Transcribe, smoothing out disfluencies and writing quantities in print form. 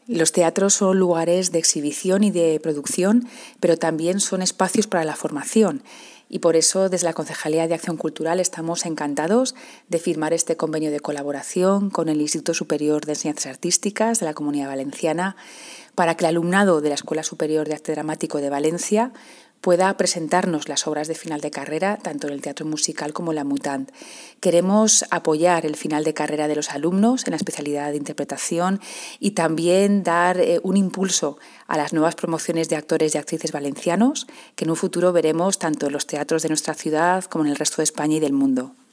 Los teatros son lugares de exhibición y de producción, pero también son espacios para la formación. Y por eso, desde la Concejalía de Acción Cultural, estamos encantados de firmar este convenio de colaboración con el Instituto Superior de Enseñanzas Artísticas de la Comunidad Valenciana para que el alumnado de la Escuela Superior de Arte Dramático de Valencia pueda presentarnos las obras de final de carrera, tanto en el teatro musical como en la Mutant. Queremos apoyar el final de carrera de los alumnos en la especialidad de interpretación y también dar un impulso a las nuevas promociones de actores y actrices valencianos que en un futuro veremos tanto en los teatros de nuestra ciudad como en el resto de España y del mundo.